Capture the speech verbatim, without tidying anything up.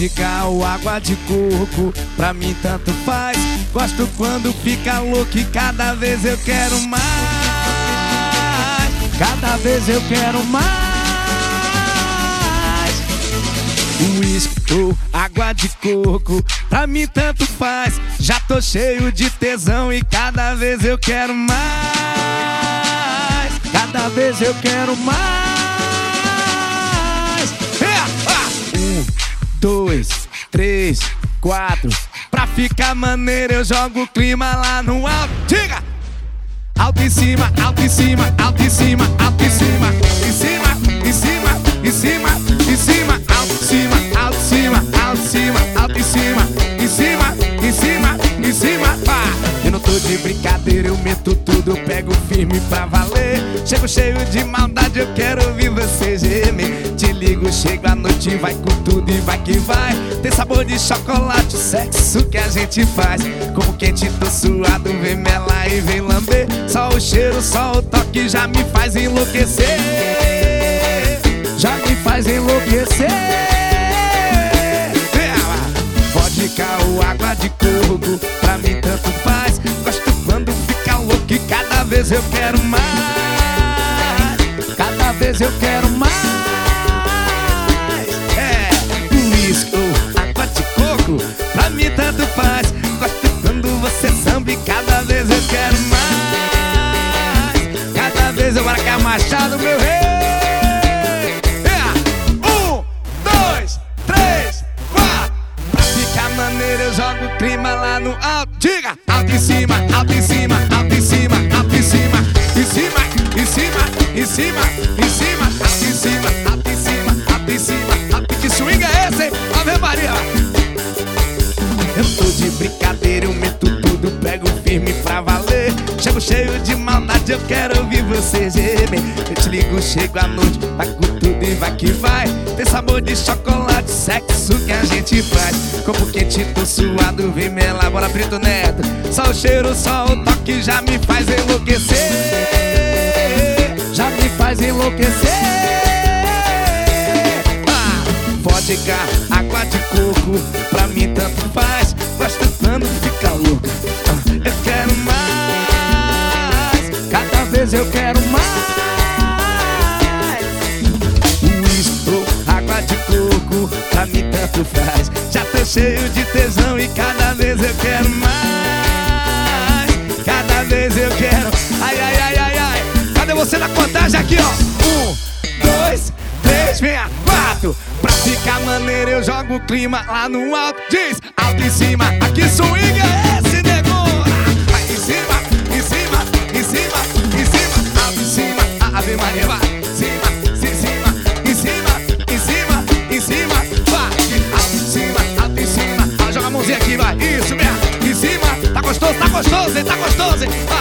Vodka ou água de coco, pra mim tanto faz. Gosto quando fica louco e cada vez eu quero mais. Cada vez eu quero mais. Uísque ou água de coco, pra mim tanto faz. Já tô cheio de tesão e cada vez eu quero mais. Cada vez eu quero mais. Um, dois, três, quatro. Pra ficar maneiro eu jogo o clima lá no alto. Diga! Alto em cima, alto em cima, alto em cima, alto em cima, em cima, em cima, em cima, em cima, alto em cima, alto em cima, alto em cima, alto em cima, em cima, em cima, em cima, pá. Eu não tô de brincadeira, eu meto tudo, eu pego firme pra valer. Chego cheio de maldade, eu quero ouvir você gemer. Te ligo, chego à noite, vai com tudo e vai que vai. Tem sabor de chocolate, sexo que a gente faz. Como quente, tô suado, vem melar e vem lamber. Só o cheiro, só o toque já me faz enlouquecer. Já me faz enlouquecer. Vodka ou água de coco, pra mim tanto faz. Gosto quando fica louco e cada vez eu quero mais. Cada vez eu quero mais. É, uísque ou água de coco, pra mim tanto faz. Gosto quando você samba e cada vez eu quero mais. Cada vez eu marcar Machado, meu rei. É, um, dois, três, quatro. Pra ficar maneiro eu jogo o clima lá no alto. Diga! Alto em cima, alto em cima, alto em cima, alto em cima, em cima, em cima, em cima, em cima, alto em cima, alto em cima, alto em cima, alto. Que swing é esse, hein? Ave Maria! Eu tô de brincadeira, eu meto tudo, pego firme pra valer. Chego cheio de maldade, eu quero ouvir você gemer. Eu te ligo, chego à noite, vai com tudo e vai que vai. Tem sabor de chocolate, sexo que a gente faz. Corpo quente, tô suado, vem melar, bora Brito Neto. Só o cheiro, só o toque já me faz enlouquecer. Já me faz enlouquecer. Ah, vodka, água de coco, pra mim tanto faz. Gosto quando fica louco, ah, eu quero mais. Cada vez eu quero mais. Uísque ou água de coco, pra mim tanto faz. Já tô cheio de tesão e cada vez eu quero mais. Cada vez eu quero. Ai, ai, ai, ai, ai. Cadê você na contagem aqui, ó? Um, dois, três, venha, quatro. Pra ficar maneiro eu jogo o clima lá no alto. Diz, alto em cima, aqui swing é esse, negócio. Vai em cima, em cima, em cima, em cima, alto em cima, Ave Maria, vai. Em cima, em cima, em cima, em cima, em cima, vai. Alto em cima, alto em cima. Ah, joga a mãozinha aqui, vai. Isso mesmo, em cima. Tá gostoso, tá gostoso, hein? Tá gostoso, hein?